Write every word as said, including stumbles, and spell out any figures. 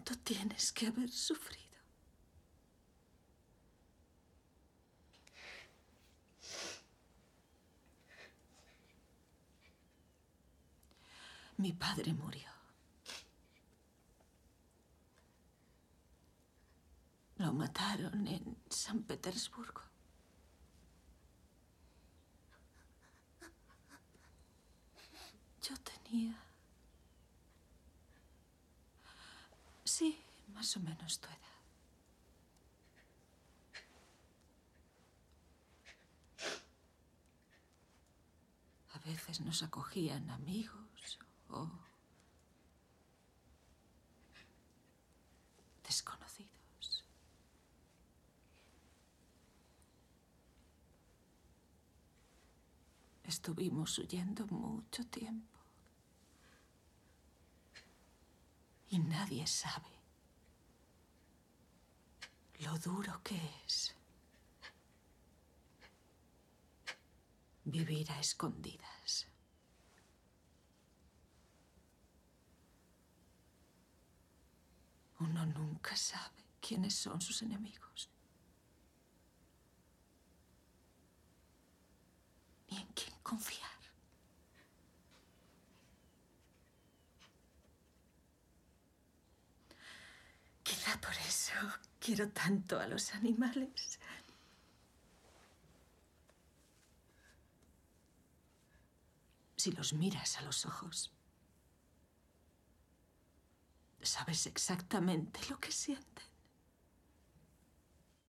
¿Cuánto tienes que haber sufrido? Mi padre murió. Lo mataron en San Petersburgo. Yo tenía... Sí, más o menos tu edad. A veces nos acogían amigos o desconocidos. Estuvimos huyendo mucho tiempo. Y nadie sabe lo duro que es vivir a escondidas. Uno nunca sabe quiénes son sus enemigos. Ni en quién confiar. Quizá por eso quiero tanto a los animales. Si los miras a los ojos, sabes exactamente lo que sienten.